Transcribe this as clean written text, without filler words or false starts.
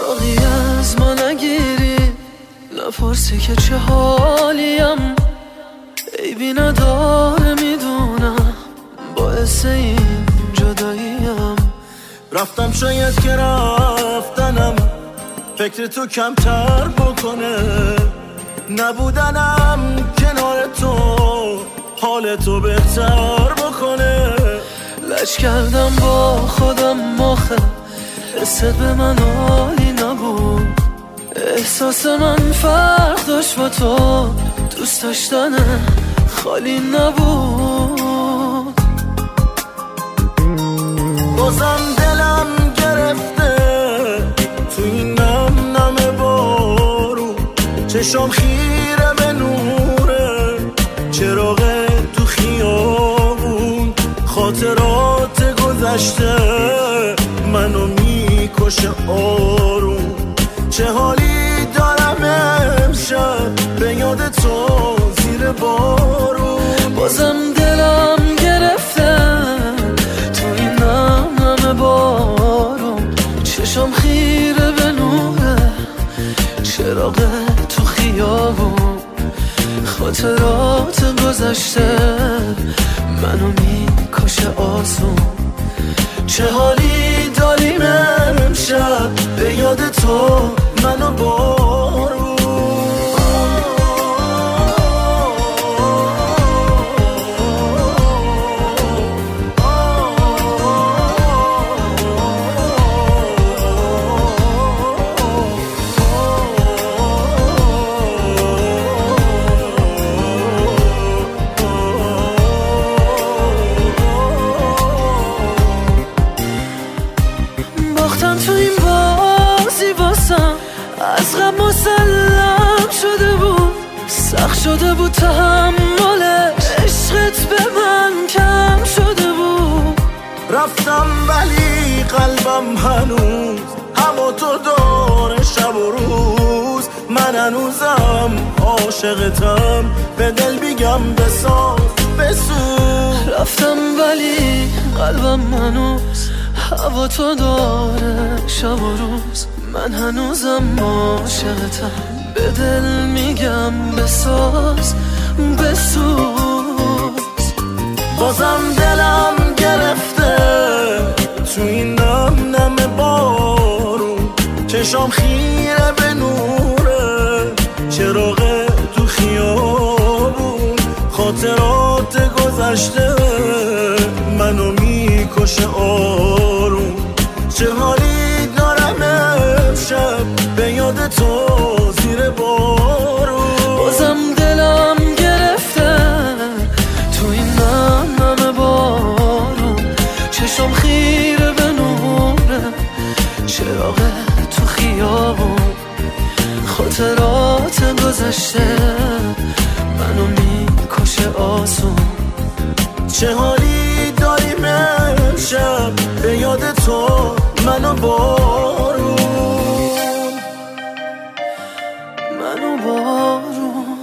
سراغی از ما نگیری، نپرسی که چه حالیم، عیبی نداره میدونم باعث این جداییم. رفتم شاید که رفتنم فکر تو کمتر بکنه، نبودنم کنار تو حال تو بهتر بکنه. لج کردم با خودم آخه حست به من حالی نبود، احساس من فرق داشت با تو، دوست داشتن خالی نبود. بازم دلم گرفته تو این نم نم بارو، چشم خیره به نوره چراغ تو خیابون، خاطرات گذشته منو میکشه آروم. چه حالی دارم امشب به یاد تو زیر بارون. بازم دلم گرفته تو این نم نم بارون، چشم خیره به نوره چراغ تو خیابون، خاطرات گذشته منو میکشه آسون. چه حالی داریم امشب به یاد تو منو بارون. باختم تو این بازی واسم، از غم مسلم شده بود، سخت شده بود تحمل عشقت به من کم شده بود. رفتم ولی قلبم هنوز همو تو داره شب و روز، من هنوزم عاشقتم به دل بیگم بساز بسوز. رفتم ولی قلبم هنوز هوا تو داره شب و روز، من هنوزم عاشقتم به دل میگم بساز بسوز. بازم دلم گرفته تو این نم نم بارون، چشم خیره به نوره چراغ تو خیابون، خاطرات گذشته منو میکشه آروم. چه حالی دارم امشب به یاد تو زیر بارون. بازم دلم گرفته تو این نم نم بارون، چشم خیره به نوره چراغ تو خیابون، خاطرات گذشته منو میکشه آسون. چه حالی داریم امشب به یاد تو منو بارون. منو بارون.